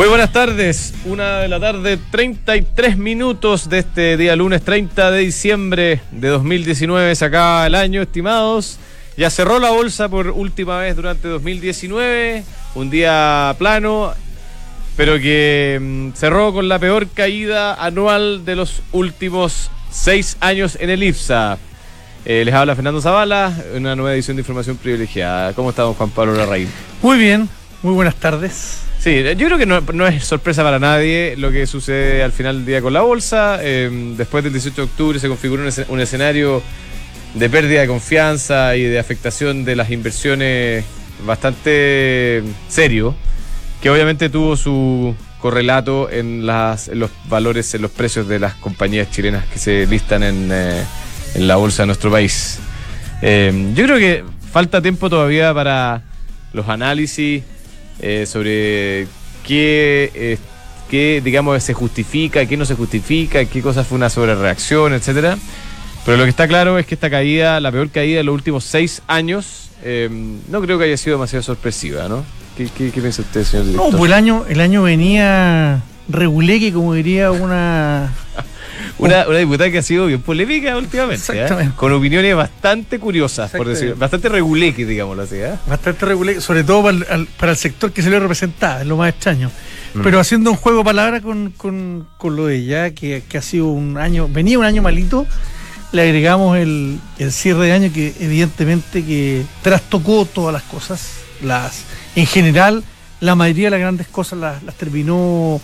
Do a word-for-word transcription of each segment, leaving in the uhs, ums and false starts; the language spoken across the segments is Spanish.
Muy buenas tardes, una de la tarde, treinta y tres minutos de este día lunes treinta de diciembre de dos mil diecinueve. Se acaba el año, estimados. Ya cerró la bolsa por última vez durante dos mil diecinueve, un día plano, pero que mmm, cerró con la peor caída anual de los últimos seis años en el IPSA. Eh, les habla Fernando Zavala, una nueva edición de Información Privilegiada. ¿Cómo está don Juan Pablo Larraín? Muy bien, muy buenas tardes. Sí, yo creo que no, no es sorpresa para nadie lo que sucede al final del día con la bolsa. Eh, después del dieciocho de octubre se configuró un, es- un escenario de pérdida de confianza y de afectación de las inversiones bastante serio, que obviamente tuvo su correlato en, las, en los valores, en los precios de las compañías chilenas que se listan en, eh, en la bolsa de nuestro país. Eh, yo creo que falta tiempo todavía para los análisis eh, sobre qué, eh, qué, digamos, se justifica, qué no se justifica, qué cosa fue una sobrereacción, etcétera. Pero lo que está claro es que esta caída, la peor caída de los últimos seis años, eh, no creo que haya sido demasiado sorpresiva, ¿no? ¿Qué, qué, qué piensa usted, señor director? No, pues el año, el año venía reguleque, como diría una... Una, una diputada que ha sido bien polémica últimamente, ¿eh? Con opiniones bastante curiosas, por decir, bastante reguleque, digámoslo así, ¿eh? Bastante reguleque, sobre todo para el, al- para el sector que se le representaba, es lo más extraño. Mm. Pero haciendo un juego de palabras con, con, con lo de ella, que, que ha sido un año, venía un año malito, le agregamos el, el cierre de año que evidentemente que trastocó todas las cosas, las en general, la mayoría de las grandes cosas las, las terminó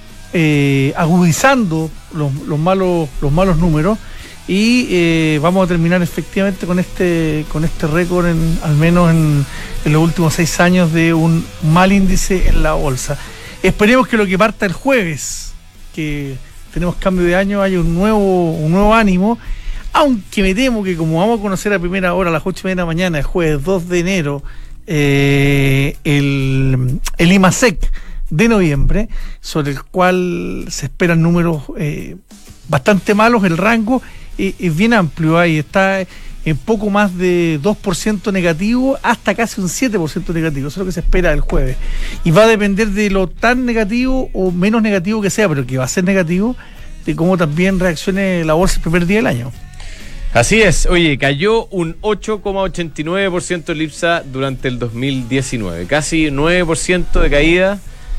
eh, agudizando los, los malos los malos números y eh, vamos a terminar efectivamente con este con este récord en, al menos en, en los últimos seis años de un mal índice en la bolsa. Esperemos que lo que parta el jueves, que tenemos cambio de año, haya un nuevo un nuevo ánimo, aunque me temo que como vamos a conocer a primera hora a las ocho y media de la mañana, el jueves dos de enero, eh, el, el IMASEC de noviembre, sobre el cual se esperan números eh, bastante malos, el rango eh, es bien amplio, ahí está en poco más de dos por ciento negativo hasta casi un siete por ciento negativo, eso es lo que se espera el jueves, y va a depender de lo tan negativo o menos negativo que sea, pero que va a ser negativo, de cómo también reaccione la bolsa el primer día del año. Así es, oye, cayó un ocho coma ochenta y nueve por ciento el IPSA durante el dos mil diecinueve, casi nueve por ciento de caída,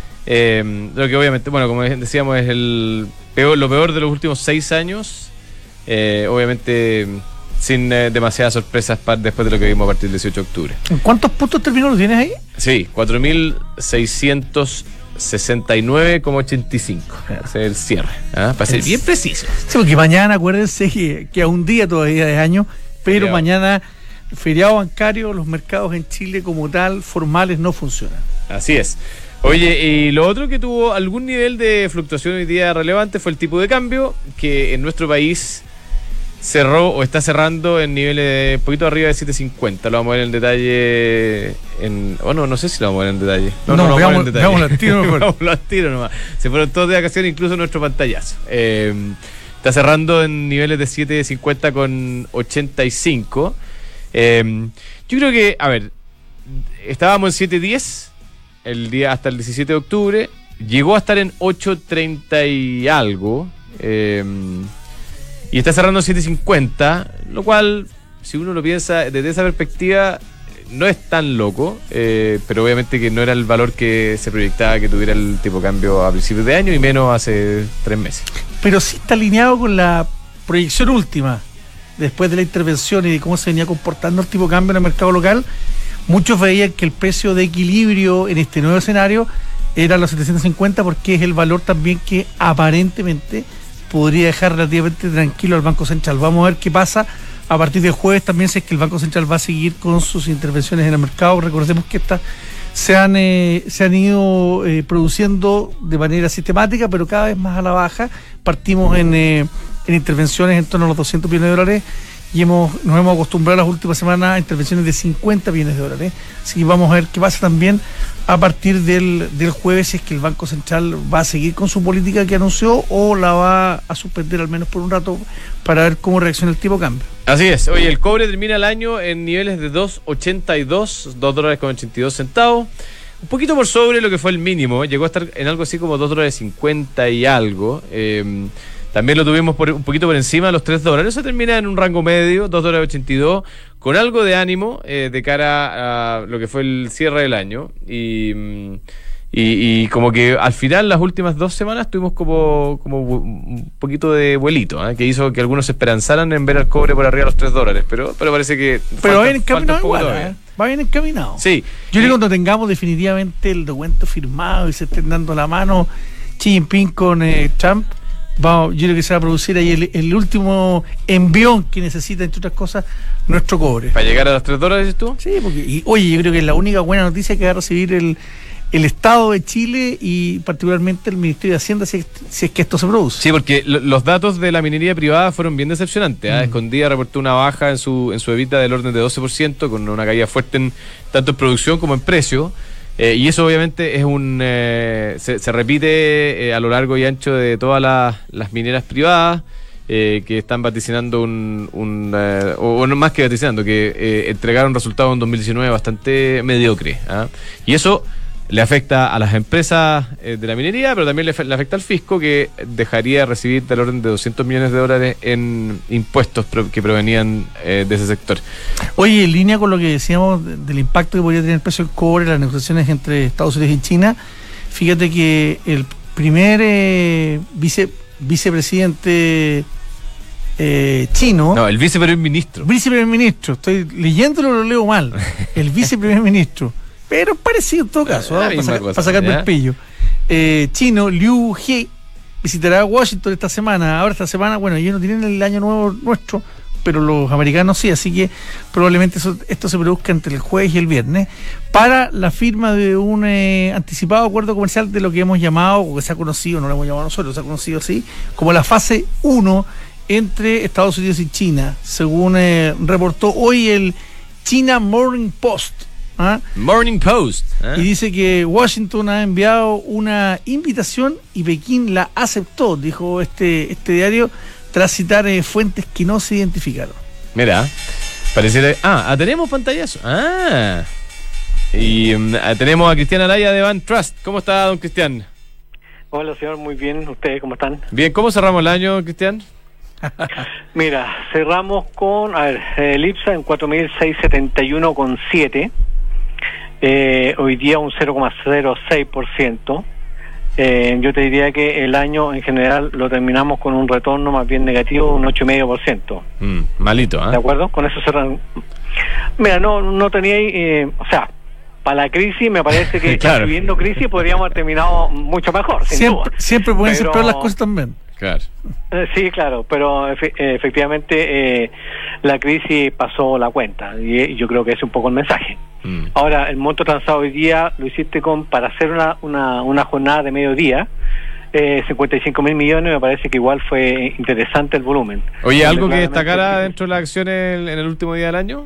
eh, lo que obviamente, bueno, como decíamos, es el peor, lo peor de los últimos seis años, eh, obviamente sin eh, demasiadas sorpresas pa- después de lo que vimos a partir del dieciocho de octubre. ¿En cuántos puntos terminó? ¿Lo tienes ahí? Sí, cuatro mil seiscientos sesenta y nueve coma ochenta y cinco, ese es el cierre, ¿ah? Para ser Es- bien preciso. Sí, porque mañana, acuérdense que, que a un día todavía de año, pero Feriado. mañana, feriado bancario, los mercados en Chile como tal, formales, no funcionan. Así es. Oye, y lo otro que tuvo algún nivel de fluctuación hoy día relevante fue el tipo de cambio, que en nuestro país cerró o está cerrando en niveles de un poquito arriba de siete cincuenta. Lo vamos a ver en detalle. En, bueno, no sé si lo vamos a ver en detalle. No, lo vamos a ver veamos- en detalle. veámoslo al tiro mejor. Veámoslo al tiro nomás. Se fueron todos de vacaciones, incluso nuestro pantallazo. Eh, está cerrando en niveles de siete cincuenta con ochenta y cinco. Eh, yo creo que, a ver, estábamos en siete diez el día hasta el diecisiete de octubre, llegó a estar en ocho treinta y algo, eh, y está cerrando en siete cincuenta, lo cual, si uno lo piensa desde esa perspectiva, no es tan loco, eh, pero obviamente que no era el valor que se proyectaba que tuviera el tipo de cambio a principios de año y menos hace tres meses. Pero sí está alineado con la proyección última, después de la intervención y de cómo se venía comportando el tipo de cambio en el mercado local. Muchos veían que el precio de equilibrio en este nuevo escenario era los setecientos cincuenta, porque es el valor también que aparentemente podría dejar relativamente tranquilo al Banco Central. Vamos a ver qué pasa a partir del jueves también, si es que el Banco Central va a seguir con sus intervenciones en el mercado. Recordemos que estas se han, eh, se han ido eh, produciendo de manera sistemática, pero cada vez más a la baja. Partimos en, eh, en intervenciones en torno a los doscientos millones de dólares y hemos, nos hemos acostumbrado las últimas semanas a intervenciones de cincuenta millones de dólares. Así que vamos a ver qué pasa también a partir del, del jueves, si es que el Banco Central va a seguir con su política que anunció o la va a suspender al menos por un rato para ver cómo reacciona el tipo de cambio. Así es. Oye, el cobre termina el año en niveles de dos ochenta y dos, dos dólares con ochenta y dos centavos. un poquito por sobre lo que fue el mínimo, llegó a estar en algo así como dos dólares cincuenta y algo. Eh, también lo tuvimos por, un poquito por encima de los tres dólares. Eso termina en un rango medio, dos dólares ochenta y dos, con algo de ánimo eh, de cara a lo que fue el cierre del año. Y... Y, y como que al final, las últimas dos semanas, tuvimos como, como un poquito de vuelito, ¿eh? Que hizo que algunos se esperanzaran en ver al cobre por arriba de los tres dólares, pero, pero parece que... Pero falta, va bien encaminado igual, ¿eh? Va bien encaminado. Sí. Yo creo que cuando tengamos definitivamente el documento firmado y se estén dando la mano Xi Jinping con eh, Trump, va, yo creo que se va a producir ahí el, el último envión que necesita, entre otras cosas, nuestro cobre. ¿Para llegar a los tres dólares, dices tú? Sí, porque, y, oye, yo creo que es la única buena noticia que va a recibir el... el Estado de Chile y particularmente el Ministerio de Hacienda, si es, si es que esto se produce. Sí, porque lo, los datos de la minería privada fueron bien decepcionantes. ¿eh? Mm. Escondida reportó una baja en su en su EBITDA del orden de doce por ciento, con una caída fuerte en tanto en producción como en precio. Eh, y eso obviamente es un eh, se, se repite eh, a lo largo y ancho de todas las, las mineras privadas, eh, que están vaticinando un, un eh, o, o no más que vaticinando, que eh, entregaron resultados en dos mil diecinueve bastante mediocre. ¿eh? Y eso le afecta a las empresas eh, de la minería, pero también le, le afecta al fisco, que dejaría de recibir del orden de doscientos millones de dólares en impuestos pro, que provenían eh, de ese sector. Oye, en línea con lo que decíamos de, del impacto que podría tener el precio del cobre en las negociaciones entre Estados Unidos y China, fíjate que el primer eh, vice, vicepresidente eh, chino... No, el viceprimer ministro. Viceprimer ministro, estoy leyéndolo, lo leo mal. El viceprimer ministro. Pero parecido en todo caso, ¿eh? para, saca, para sacarme el pillo. Eh, chino, Liu He, visitará Washington esta semana. Ahora esta semana, bueno, ellos no tienen el año nuevo nuestro, pero los americanos sí, así que probablemente eso, esto se produzca entre el jueves y el viernes, para la firma de un eh, anticipado acuerdo comercial de lo que hemos llamado, o que se ha conocido, no lo hemos llamado nosotros, se ha conocido así, como la fase uno entre Estados Unidos y China, según eh, reportó hoy el China Morning Post. ¿Ah? Morning Post. ¿eh? Y dice que Washington ha enviado una invitación y Pekín la aceptó, dijo este este diario, tras citar eh, fuentes que no se identificaron. Mira, pareciera... Ah, tenemos pantallazo. Ah. Y um, tenemos a Cristian Araya de Van Trust. ¿Cómo está, don Cristian? Hola, señor, muy bien. ¿Ustedes cómo están? Bien, ¿cómo cerramos el año, Cristian? Mira, cerramos con, a ver, el IPSA en cuatro mil seiscientos setenta y uno coma siete. Eh, hoy día un cero coma cero seis por ciento. Eh, yo te diría que el año en general lo terminamos con un retorno más bien negativo, un ocho coma cinco por ciento. Mm, malito, ¿eh? ¿De acuerdo? Con eso cerramos. Mira, no no tenía, eh, o sea, para la crisis me parece que claro. viviendo crisis podríamos haber terminado mucho mejor, sin siempre, duda. Siempre pueden Pero... ser peor las cosas también. Claro. Eh, sí, claro, pero efe, efectivamente eh, la crisis pasó la cuenta y, y yo creo que ese es un poco el mensaje. Mm. Ahora, el monto transado hoy día lo hiciste con para hacer una, una, una jornada de mediodía, eh, cincuenta y cinco mil millones, me parece que igual fue interesante el volumen. Oye, ¿algo que destacara dentro de las acciones en el último día del año?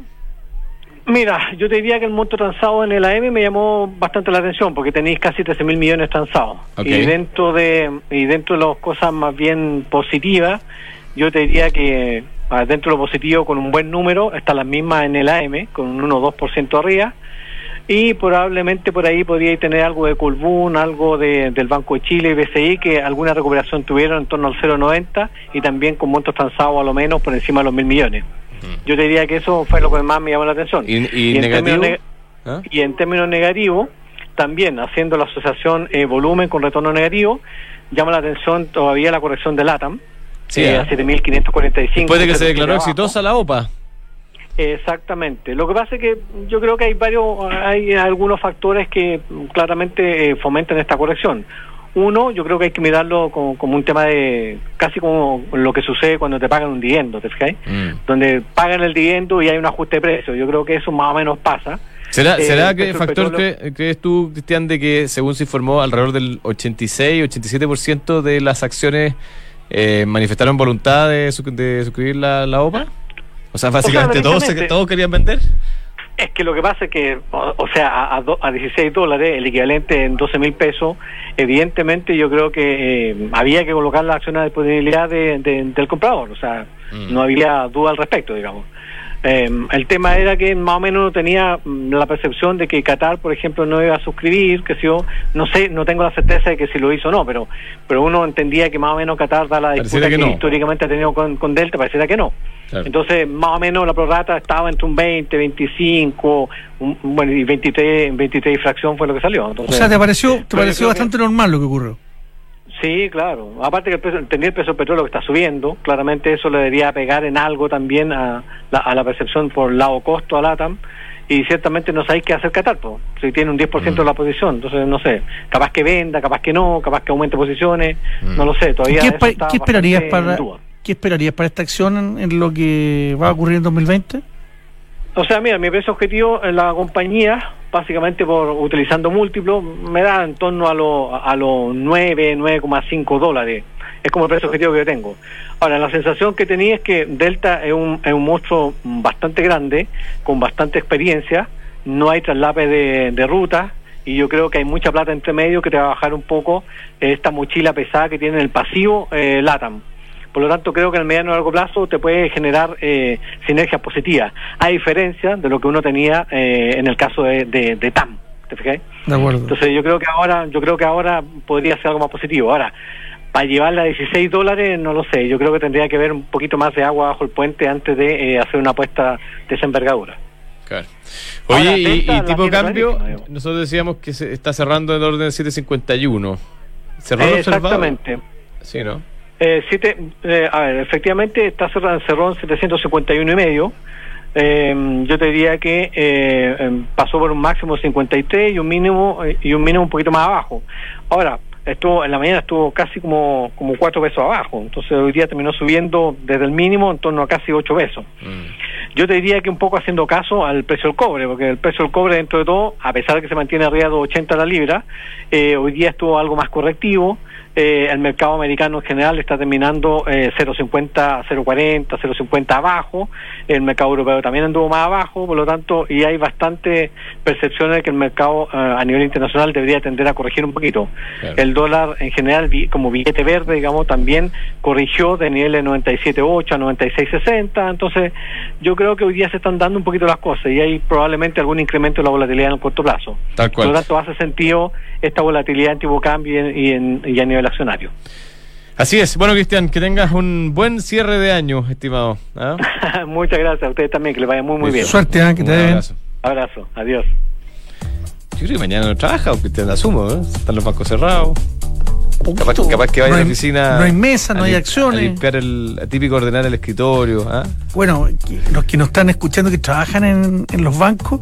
Mira, yo te diría que el monto transado en el A M me llamó bastante la atención porque tenéis casi trece mil millones transados. Okay. Y dentro de y dentro de las cosas más bien positivas, yo te diría que dentro de lo positivo, con un buen número, están las mismas en el A M, con un uno o dos por ciento arriba, y probablemente por ahí podríais tener algo de Colbún, algo de, del Banco de Chile y B C I, que alguna recuperación tuvieron en torno al cero coma noventa, y también con montos transados a lo menos por encima de los mil millones. Yo te diría que eso fue lo que más me llamó la atención. ¿Y, y, y, en, negativo? términos neg- ¿Ah? y en términos negativos, también haciendo la asociación eh, volumen con retorno negativo, llama la atención todavía la corrección de LATAM, sí, eh, ¿eh? a siete mil quinientos cuarenta y cinco. Después de que se declaró de exitosa la O P A. Exactamente. Lo que pasa es que yo creo que hay varios, hay algunos factores que claramente eh, fomentan esta corrección. Uno, yo creo que hay que mirarlo como, como un tema de, casi como lo que sucede cuando te pagan un dividendo, ¿te fijas? Mm. Donde pagan el dividendo y hay un ajuste de precio. Yo creo que eso más o menos pasa. ¿Será, eh, ¿será que factor petróleo... cre, crees tú, Cristian, de que según se informó alrededor del ochenta y seis, ochenta y siete por ciento de las acciones eh, manifestaron voluntad de, de suscribir la, la O P A? O sea, básicamente o sea, todos, se, todos querían vender. Es que lo que pasa es que, o, o sea, a, a, do, a dieciséis dólares, el equivalente en doce mil pesos, evidentemente yo creo que eh, había que colocar la acción de disponibilidad de, de, del comprador, o sea, mm. no había duda al respecto, digamos. Eh, el tema era que más o menos tenía la percepción de que Qatar, por ejemplo, no iba a suscribir, que si yo, no sé, no tengo la certeza de que si lo hizo o no, pero pero uno entendía que más o menos Qatar da la disputa que, que no. históricamente ha tenido con, con Delta, pareciera que no. Claro. Entonces, más o menos la prorrata estaba entre un veinte, veinticinco, un, bueno, y veintitrés, veintitrés y fracción fue lo que salió. Entonces, o sea, ¿te pareció, te pareció bastante que... normal lo que ocurrió? Sí, claro. Aparte que el precio, entendí el precio del petróleo que está subiendo, claramente eso le debería pegar en algo también a la, a la percepción por lado costo a LATAM, y ciertamente no sabéis qué hacer Qatar, po. Si tiene un diez por ciento mm. de la posición, entonces no sé, capaz que venda, capaz que no, capaz que aumente posiciones, mm. no lo sé, todavía. ¿Qué, eso ¿qué esperarías para qué esperarías para esta acción en, en lo que va a ocurrir en dos mil veinte? O sea, mira, mi precio objetivo en la compañía, básicamente por utilizando múltiplos, me da en torno a los a los nueve, nueve coma cinco dólares. Es como el precio objetivo que yo tengo. Ahora, la sensación que tenía es que Delta es un, es un monstruo bastante grande, con bastante experiencia, no hay traslape de, de ruta, y yo creo que hay mucha plata entre medio que te va a bajar un poco esta mochila pesada que tiene el pasivo eh, LATAM. Por lo tanto, creo que en el mediano y largo plazo te puede generar eh, sinergias positivas, a diferencia de lo que uno tenía eh, en el caso de, de, de T A M. ¿Te fijas? De acuerdo. Entonces, yo creo que ahora, yo creo que ahora podría ser algo más positivo. Ahora, para llevarla a dieciséis dólares, no lo sé. Yo creo que tendría que haber un poquito más de agua bajo el puente antes de eh, hacer una apuesta de esa envergadura. Claro. Oye, ahora, y, y tipo de cambio, nosotros decíamos que se está cerrando en el orden de siete cincuenta y uno. ¿Cerró eh, lo exactamente. Sí, ¿no? Eh, siete, eh, a ver, efectivamente está cerrado, cerró en setecientos cincuenta y uno y medio. Eh, yo te diría que eh, pasó por un máximo de cincuenta y tres y un mínimo eh, y un mínimo un poquito más abajo. Ahora, estuvo en la mañana estuvo casi como como cuatro pesos abajo, entonces hoy día terminó subiendo desde el mínimo en torno a casi ocho pesos. Mm. Yo te diría que un poco haciendo caso al precio del cobre, porque el precio del cobre dentro de todo, a pesar de que se mantiene arriba de dos ochenta la libra, eh, hoy día estuvo algo más correctivo. Eh, el mercado americano en general está terminando eh, cero cincuenta, cero cuarenta, cero cincuenta abajo. El mercado europeo también anduvo más abajo, por lo tanto, y hay bastante percepciones de que el mercado eh, a nivel internacional debería tender a corregir un poquito. Claro. El dólar en general, como billete verde, digamos, también corrigió de niveles de noventa y siete ocho a noventa y seis sesenta. Entonces, yo creo que hoy día se están dando un poquito las cosas y hay probablemente algún incremento de la volatilidad en el corto plazo. Tal cual. Por lo tanto, hace sentido esta volatilidad en tipo cambio y, en, y, en, y a nivel accionario. Así es. Bueno, Cristian, que tengas un buen cierre de año, estimado. ¿Ah? Muchas gracias a ustedes también, que les vaya muy, muy bien. Suerte, ¿eh? Que te den. Abrazo. Abrazo, adiós. Yo creo que mañana no trabaja, aunque te asumo, ¿eh? Están los bancos cerrados. Capaz, capaz que vaya no hay, a la oficina. No hay mesa, no hay acciones. A limpiar el a típico ordenar el escritorio. ¿Ah? Bueno, los que nos están escuchando que trabajan en, en los bancos,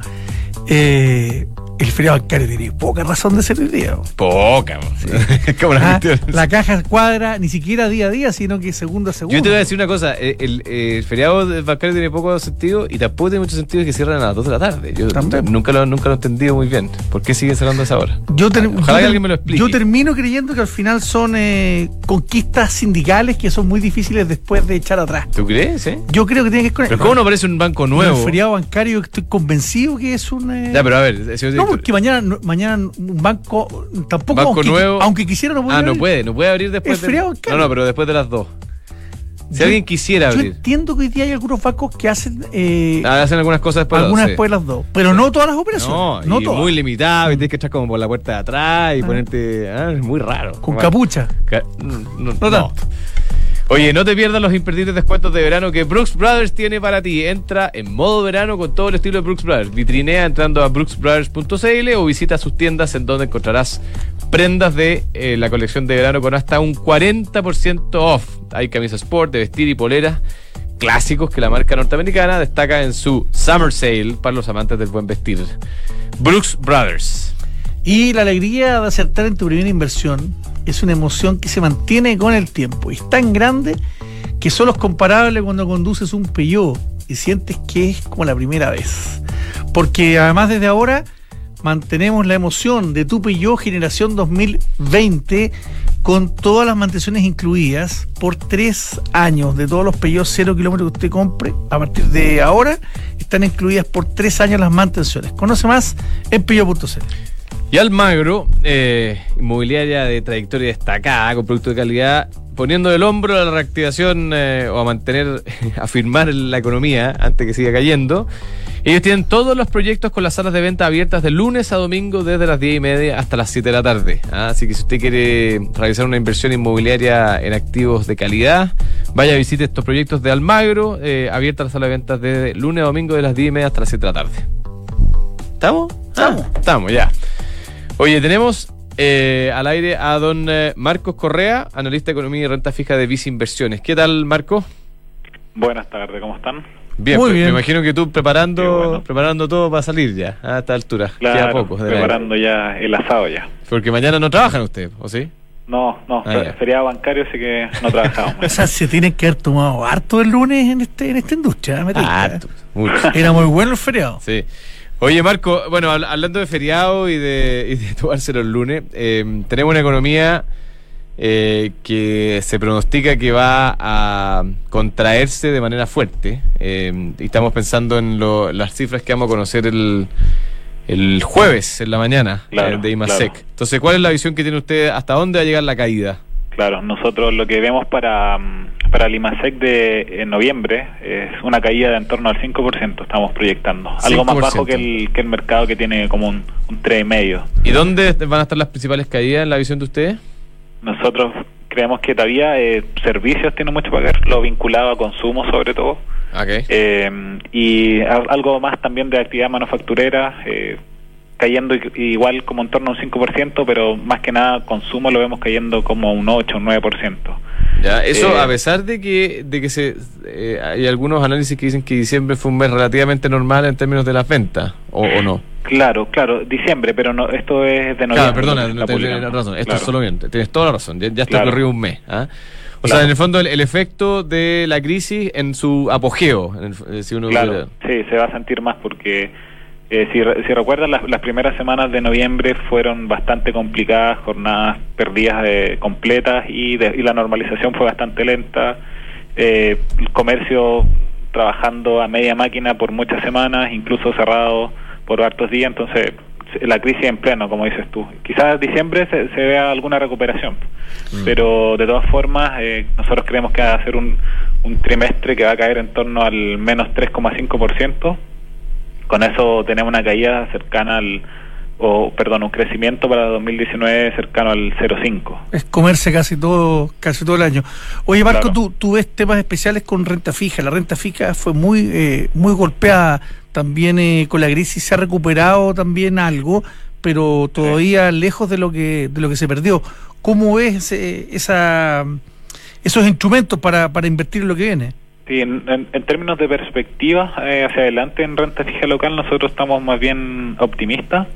eh, el feriado bancario tiene poca razón de ser hoy día. Poca, sí. Como la, ah, la caja cuadra ni siquiera día a día, sino que segundo a segundo. Yo te voy a decir una cosa, el, el, el feriado bancario tiene poco sentido y tampoco tiene mucho sentido que cierren a las dos de la tarde. Yo nunca lo, nunca lo he entendido muy bien. ¿Por qué siguen cerrando a esa hora? Yo ter, Ojalá yo que alguien me lo explique. Yo termino creyendo que al final son eh, conquistas sindicales que son muy difíciles después de echar atrás. ¿Tú crees? Eh? Yo creo que tiene que ver con ¿Pero cómo no parece un banco nuevo? El feriado bancario estoy convencido que es un... Eh... Ya, pero a ver... Si no, porque mañana... mañana un banco tampoco banco aunque, nuevo, aunque quisiera no puede ah abrir. no puede no puede abrir después de, no no pero después de las dos si yo, alguien quisiera abrir. Yo entiendo que hoy día hay algunos bancos que hacen eh, ah, hacen algunas cosas después algunas de después de las dos pero sí. No todas las operaciones no, no y todas. Muy limitado y tienes que entrar como por la puerta de atrás y ah. ponerte ah, es muy raro con bueno, capucha ca no, no, no, no. Oye, no te pierdas los imperdibles descuentos de verano que Brooks Brothers tiene para ti. Entra en modo verano con todo el estilo de Brooks Brothers. Vitrinea entrando a brooks brothers punto c l o visita sus tiendas en donde encontrarás prendas de eh, la colección de verano con hasta un cuarenta por ciento off. Hay camisas sport, de vestir y poleras clásicos que la marca norteamericana destaca en su Summer Sale para los amantes del buen vestir. Brooks Brothers. Y la alegría de acertar en tu primera inversión es una emoción que se mantiene con el tiempo. Y es tan grande que solo es comparable cuando conduces un Peugeot y sientes que es como la primera vez. Porque además desde ahora mantenemos la emoción de tu Peugeot generación dos mil veinte con todas las mantenciones incluidas por tres años. De todos los Peugeot cero kilómetros que usted compre, a partir de ahora están incluidas por tres años las mantenciones. Conoce más en peugeot punto c l. Y Almagro, eh, inmobiliaria de trayectoria destacada, con productos de calidad, poniendo el hombro a la reactivación eh, o a mantener, a firmar la economía antes que siga cayendo. Ellos tienen todos los proyectos con las salas de venta abiertas de lunes a domingo desde las diez y media hasta las siete de la tarde. ¿ah? Así que si usted quiere realizar una inversión inmobiliaria en activos de calidad, vaya a visitar estos proyectos de Almagro, eh, abierta la sala de ventas desde lunes a domingo de las diez y media hasta las siete de la tarde. ¿Estamos? Estamos. Ah, estamos, ya. Oye, tenemos eh, al aire a don eh, Marcos Correa, analista de economía y renta fija de Visa Inversiones. ¿Qué tal, Marcos? Buenas tardes, ¿cómo están? Bien, Muy pues, bien. Me imagino que tú preparando bueno. preparando todo para salir ya, a esta altura. Claro, Queda poco. de preparando ya el asado ya. Porque mañana no trabajan ustedes, ¿o sí? No, no, Ah, ya. feriado bancario, así que no trabajamos. O sea, se tienen que haber tomado harto el lunes en este en esta industria. Me tinca, Ah, ¿eh? mucho. Era muy bueno el feriado. Sí. Oye, Marco, bueno, habl- hablando de feriado y de, y de tomarse los lunes, eh, tenemos una economía eh, que se pronostica que va a contraerse de manera fuerte. Eh, y estamos pensando en lo- las cifras que vamos a conocer el, el jueves en la mañana Claro, eh, de IMASEC. claro. Entonces, ¿cuál es la visión que tiene usted? ¿Hasta dónde va a llegar la caída? Claro, nosotros lo que vemos para, mm, para el IMASEC de en noviembre es una caída de en torno al cinco por ciento, estamos proyectando. Algo más bajo que el, que el mercado, que tiene como un, un tres coma cinco por ciento. ¿Y dónde van a estar las principales caídas en la visión de ustedes? Nosotros creemos que todavía eh, servicios tienen mucho para ver, lo vinculado a consumo sobre todo. Okay. Eh, y a- algo más también de actividad manufacturera, eh, cayendo i- igual como en torno a un cinco por ciento, pero más que nada consumo lo vemos cayendo como un ocho, un nueve por ciento. Ya, eso Eh, a pesar de que de que se eh, hay algunos análisis que dicen que diciembre fue un mes relativamente normal en términos de las ventas, o, o no. Claro, claro, diciembre, pero no, esto es de noviembre. Claro, perdona, lo que se no, está tienes publicando. razón, esto Claro. es solo bien, tienes toda la razón, ya, ya está Claro. corrido un mes. ¿ah? O Claro. sea, en el fondo el, el efecto de la crisis en su apogeo, en el- eh, si uno Claro, quiere- sí, se va a sentir más porque eh, si, re- si recuerdan, las, las primeras semanas de noviembre fueron bastante complicadas, jornadas perdidas de, completas y, de, y la normalización fue bastante lenta. Eh, el comercio trabajando a media máquina por muchas semanas, incluso cerrado por hartos días, entonces se- la crisis en pleno, como dices tú. Quizás diciembre se, se vea alguna recuperación, pero de todas formas eh, nosotros creemos que va a ser un, un trimestre que va a caer en torno al menos tres coma cinco por ciento. Con eso tenemos una caída cercana al, o perdón, un crecimiento para dos mil diecinueve cercano al cero coma cinco. Es comerse casi todo casi todo el año. Oye, Marco, Claro. tú, tú ves temas especiales con renta fija. La renta fija fue muy eh, muy golpeada también eh, con la crisis. Se ha recuperado también algo, pero todavía lejos de lo que de lo que se perdió. ¿Cómo ves eh, esa esos instrumentos para, para invertir en lo que viene? Sí, en, en, en términos de perspectiva eh, hacia adelante en renta fija local nosotros estamos más bien optimistas,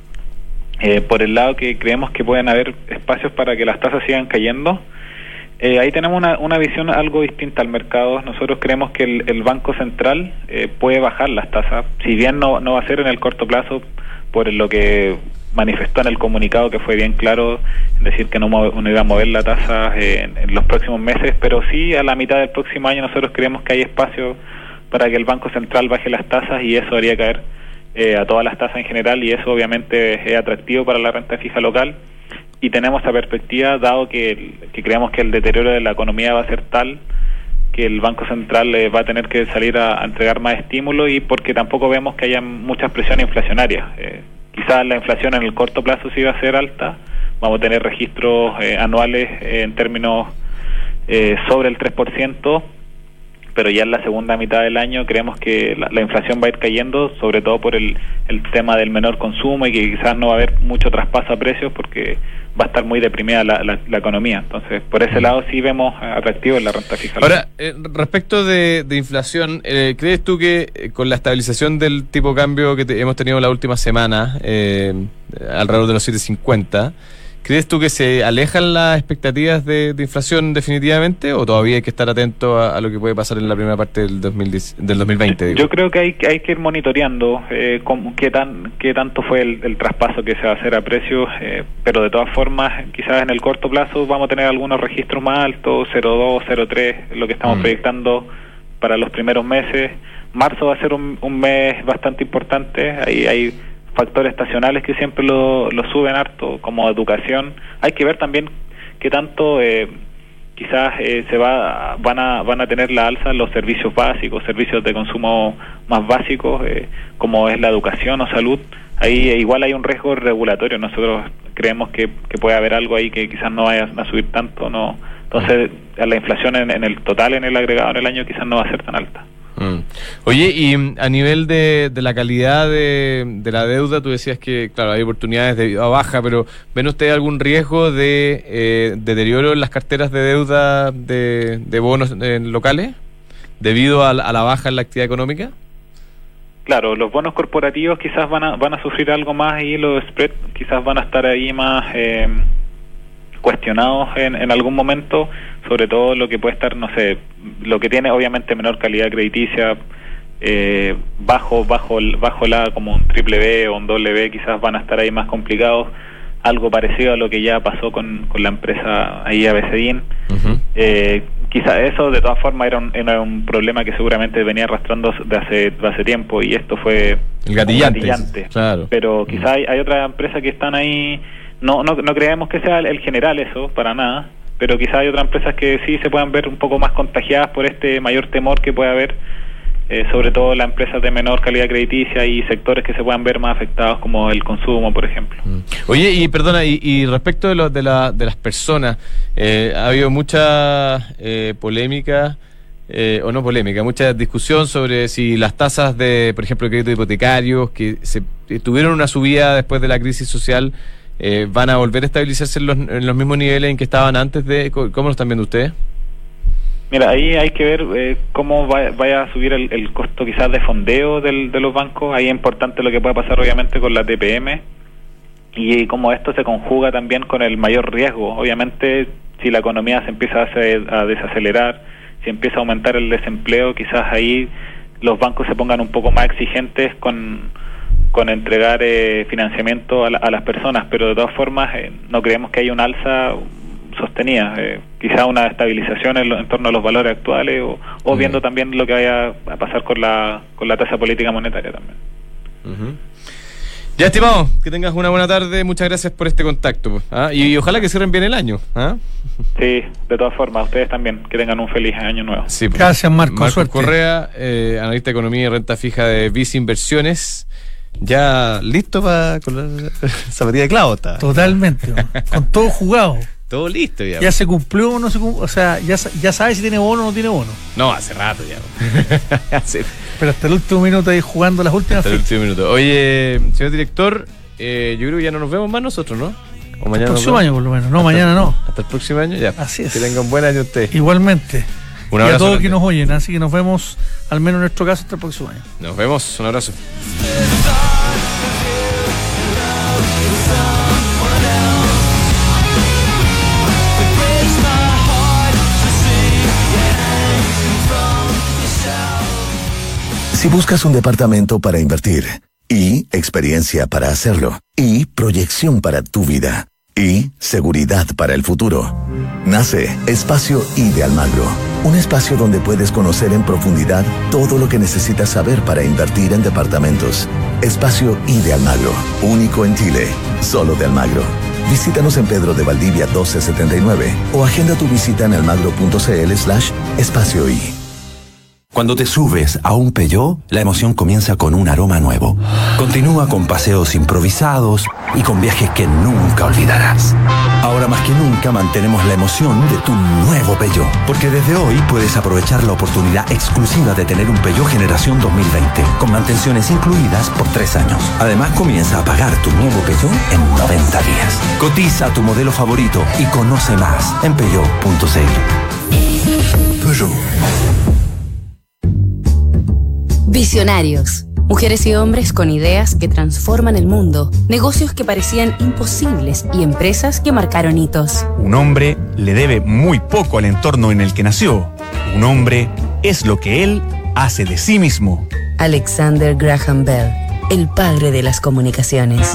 eh, por el lado que creemos que pueden haber espacios para que las tasas sigan cayendo. Eh, ahí tenemos una, una visión algo distinta al mercado. Nosotros creemos que el, el Banco Central eh, puede bajar las tasas, si bien no, no va a ser en el corto plazo, por lo que manifestó en el comunicado, que fue bien claro, en decir que no, mo- no iba a mover la tasa eh, en, en los próximos meses, pero sí a la mitad del próximo año nosotros creemos que hay espacio para que el Banco Central baje las tasas y eso haría caer eh, a todas las tasas en general, y eso obviamente es atractivo para la renta fija local. Y tenemos esa perspectiva, dado que, el- que creemos que el deterioro de la economía va a ser tal que el Banco Central eh, va a tener que salir a, a entregar más estímulo, y porque tampoco vemos que haya muchas presiones inflacionarias. Eh, quizás la inflación en el corto plazo sí va a ser alta, vamos a tener registros eh, anuales eh, en términos eh, sobre el tres por ciento, pero ya en la segunda mitad del año creemos que la, la inflación va a ir cayendo, sobre todo por el, el tema del menor consumo, y que quizás no va a haber mucho traspaso a precios porque va a estar muy deprimida la, la, la economía. Entonces, por ese lado sí vemos atractivo en la renta fija. Ahora, eh, respecto de, de inflación, eh, ¿crees tú que eh, con la estabilización del tipo de cambio que te- hemos tenido la última semana, eh, alrededor de los siete cincuenta, ¿crees tú que se alejan las expectativas de, de inflación definitivamente, o todavía hay que estar atento a, a lo que puede pasar en la primera parte del, dos mil diez, del dos mil veinte? Digo? Yo creo que hay, que hay que ir monitoreando eh, cómo, qué tan qué tanto fue el, el traspaso que se va a hacer a precios, eh, pero de todas formas, quizás en el corto plazo vamos a tener algunos registros más altos, cero coma dos, cero coma tres, lo que estamos Mm. proyectando para los primeros meses. Marzo va a ser un, un mes bastante importante, ahí hay factores estacionales que siempre lo, lo suben harto, como educación. Hay que ver también qué tanto... Eh, quizás eh, se va van a van a tener la alza los servicios básicos, servicios de consumo más básicos, eh, como es la educación o salud. Ahí eh, igual hay un riesgo regulatorio. Nosotros creemos que, que puede haber algo ahí que quizás no vaya a subir tanto, no. Entonces la inflación en, en el total, en el agregado en el año, quizás no va a ser tan alta. Mm. Oye, y a nivel de, de la calidad de, de la deuda, tú decías que, claro, hay oportunidades debido a baja, pero ¿ven ustedes algún riesgo de eh, deterioro en las carteras de deuda de, de bonos eh, locales debido a, a la baja en la actividad económica? Claro, los bonos corporativos quizás van a van a sufrir algo más y los spreads quizás van a estar ahí más eh, cuestionados en, en algún momento, sobre todo lo que puede estar, no sé, lo que tiene obviamente menor calidad crediticia, eh, bajo bajo bajo la como un triple B o un doble B, quizás van a estar ahí más complicados, algo parecido a lo que ya pasó con, con la empresa ahí Abecedín. Uh-huh. eh, quizás eso de todas formas era un, era un problema que seguramente venía arrastrando de hace, de hace tiempo, y esto fue el gatillante, gatillante. Claro. Pero quizás uh-huh. hay, hay otras empresas que están ahí. No, no, no creemos que sea el, el general eso, para nada, pero quizás hay otras empresas que sí se puedan ver un poco más contagiadas por este mayor temor que puede haber, eh, sobre todo las empresas de menor calidad crediticia y sectores que se puedan ver más afectados, como el consumo, por ejemplo. Oye, y perdona, y, y respecto de, lo, de, la, de las personas, eh, ha habido mucha eh, polémica, eh, o no polémica, mucha discusión sobre si las tasas de, por ejemplo, créditos hipotecarios, que se tuvieron una subida después de la crisis social, Eh, ¿van a volver a estabilizarse en los, en los mismos niveles en que estaban antes de? ¿Cómo lo están viendo ustedes? Mira, ahí hay que ver eh, cómo va, vaya a subir el, el costo quizás de fondeo del, de los bancos. Ahí es importante lo que pueda pasar obviamente con la T P M y cómo esto se conjuga también con el mayor riesgo. Obviamente, si la economía se empieza a, hacer, a desacelerar, si empieza a aumentar el desempleo, quizás ahí los bancos se pongan un poco más exigentes con con entregar eh, financiamiento a, la, a las personas, pero de todas formas eh, no creemos que haya una alza sostenida, eh, quizá una estabilización en, lo, en torno a los valores actuales, o, o uh-huh. viendo también lo que vaya a pasar con la con la tasa política monetaria también. Uh-huh. Ya, estimado, que tengas una buena tarde, muchas gracias por este contacto, ¿ah? y, y ojalá que cierren bien el año. ¿ah? Sí, de todas formas, ustedes también, que tengan un feliz año nuevo. Sí, pues. Gracias, Marco. Marco suerte. Correa, eh, analista de economía y renta fija de Vice Inversiones. Ya listo para con la zapatilla de clavo está. Totalmente, con todo jugado. Todo listo ya. Ya se cumplió o no se cumplió, o sea, ya, ya sabes si tiene bono o no tiene bono. No, hace rato ya. hace... Pero hasta el último minuto ahí jugando las últimas Hasta el último minuto. Oye, señor director, eh, yo creo que ya no nos vemos más nosotros, ¿no? O mañana el próximo año por lo menos, no, hasta mañana no. Hasta el próximo año ya. Así es. Que tenga un buen año usted. Igualmente. Un y abrazo a todos grande. que nos oyen, así que nos vemos, al menos en nuestro caso, hasta el próximo año. Nos vemos, un abrazo. Si buscas un departamento para invertir, y experiencia para hacerlo, y proyección para tu vida, y seguridad para el futuro, nace Espacio I de Almagro. Un espacio donde puedes conocer en profundidad todo lo que necesitas saber para invertir en departamentos. Espacio I de Almagro, único en Chile, solo de Almagro. Visítanos en Pedro de Valdivia doce setenta y nueve o agenda tu visita en almagro.cl slash espacio I. Cuando te subes a un Peugeot, la emoción comienza con un aroma nuevo. Continúa con paseos improvisados y con viajes que nunca olvidarás. Ahora más que nunca mantenemos la emoción de tu nuevo Peugeot, porque desde hoy puedes aprovechar la oportunidad exclusiva de tener un Peugeot generación dos mil veinte, con mantenciones incluidas por tres años. Además, comienza a pagar tu nuevo Peugeot en noventa días. Cotiza tu modelo favorito y conoce más en peugeot punto c l. Peugeot. Visionarios. Mujeres y hombres con ideas que transforman el mundo, negocios que parecían imposibles y empresas que marcaron hitos. Un hombre le debe muy poco al entorno en el que nació. Un hombre es lo que él hace de sí mismo. Alexander Graham Bell, el padre de las comunicaciones.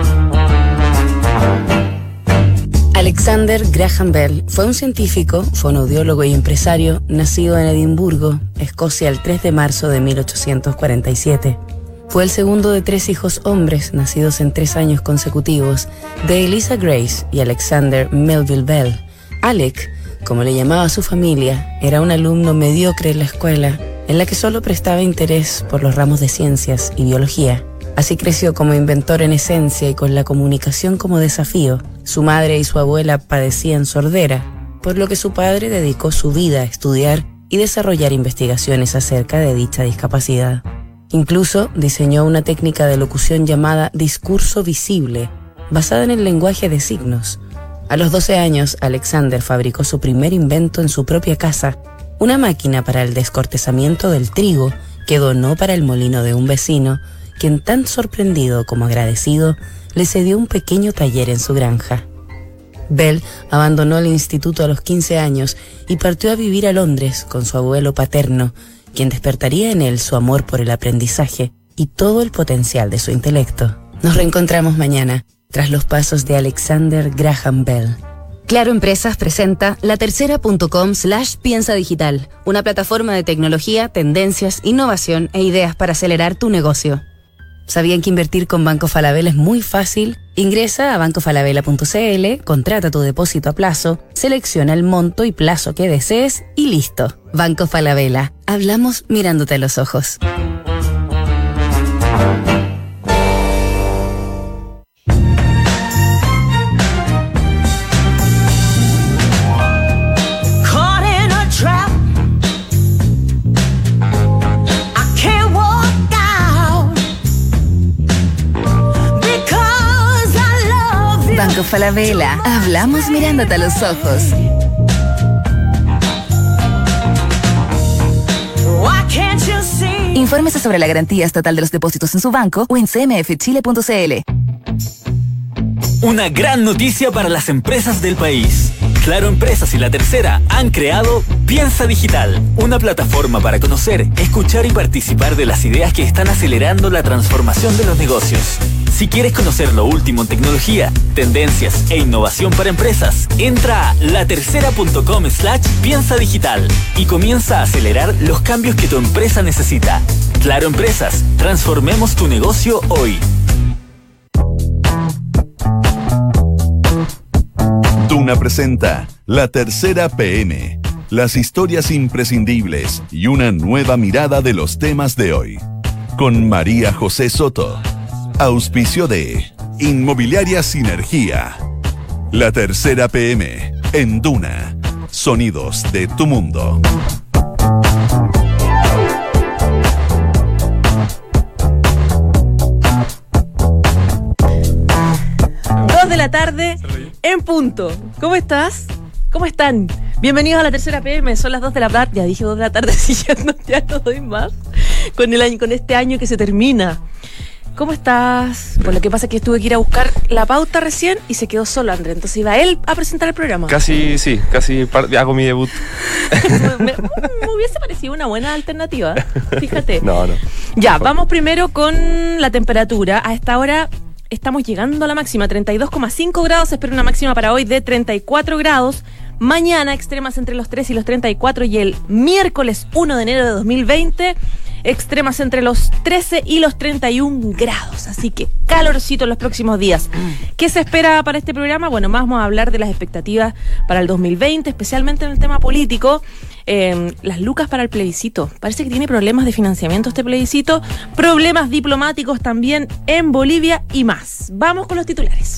Alexander Graham Bell fue un científico, fonoaudiólogo y empresario nacido en Edimburgo, Escocia, el tres de marzo de mil ochocientos cuarenta y siete. Fue el segundo de tres hijos hombres nacidos en tres años consecutivos de Eliza Grace y Alexander Melville Bell. Alec como le llamaba su familia, era un alumno mediocre en la escuela, en la que solo prestaba interés por los ramos de ciencias y biología. Así creció como inventor en esencia y con la comunicación como desafío. Su madre y su abuela padecían sordera, por lo que su padre dedicó su vida a estudiar y desarrollar investigaciones acerca de dicha discapacidad. Incluso diseñó una técnica de locución llamada discurso visible, basada en el lenguaje de signos. A los doce años, Alexander fabricó su primer invento en su propia casa, una máquina para el descortezamiento del trigo que donó para el molino de un vecino, quien tan sorprendido como agradecido le cedió un pequeño taller en su granja. Bell abandonó el instituto a los quince años y partió a vivir a Londres con su abuelo paterno, quien despertaría en él su amor por el aprendizaje y todo el potencial de su intelecto. Nos reencontramos mañana, tras los pasos de Alexander Graham Bell. Claro Empresas presenta latercera.com slash piensa digital, una plataforma de tecnología, tendencias, innovación e ideas para acelerar tu negocio. ¿Sabían que invertir con Banco Falabella es muy fácil? Ingresa a banco falabella punto c l, contrata tu depósito a plazo, selecciona el monto y plazo que desees y listo. Banco Falabella. Hablamos mirándote a los ojos. Banco Falabella. Hablamos mirándote a los ojos. Infórmese sobre la garantía estatal de los depósitos en su banco o en c m f chile punto c l. Una gran noticia para las empresas del país. Claro Empresas y La Tercera han creado Piensa Digital, una plataforma para conocer, escuchar y participar de las ideas que están acelerando la transformación de los negocios. Si quieres conocer lo último en tecnología, tendencias e innovación para empresas, entra a latercera.com slash piensa digital y comienza a acelerar los cambios que tu empresa necesita. Claro Empresas, transformemos tu negocio hoy. Duna presenta La Tercera P M, las historias imprescindibles y una nueva mirada de los temas de hoy. Con María José Soto. Auspicio de Inmobiliaria Sinergia. La Tercera P M en Duna. Sonidos de tu mundo. Dos de la tarde en punto. ¿Cómo estás? ¿Cómo están? Bienvenidos a La Tercera P M. Son las dos de la tarde. Ya dije dos de la tarde, si ya no, ya no doy más. Con el año, con este año que se termina. ¿Cómo estás? Pues lo que pasa es que tuve que ir a buscar la pauta recién y se quedó solo André. Entonces iba él a presentar el programa. Casi, sí, casi hago mi debut. me, me, me hubiese parecido una buena alternativa. Fíjate. No, no. Ya, mejor. Vamos primero con la temperatura. A esta hora estamos llegando a la máxima, treinta y dos coma cinco grados. Se espera una máxima para hoy de treinta y cuatro grados. Mañana extremas entre los tres y los treinta y cuatro y el miércoles uno de enero de dos mil veinte extremas entre los trece y los treinta y un grados. Así que calorcito en los próximos días. ¿Qué se espera para este programa? Bueno, más vamos a hablar de las expectativas para el dos mil veinte, especialmente en el tema político. Eh, las lucas para el plebiscito. Parece que tiene problemas de financiamiento este plebiscito, problemas diplomáticos también en Bolivia y más. Vamos con los titulares.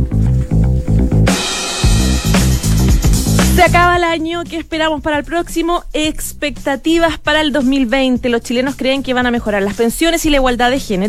Se acaba el año, ¿qué esperamos para el próximo? Expectativas para el dos mil veinte. Los chilenos creen que van a mejorar las pensiones y la igualdad de género.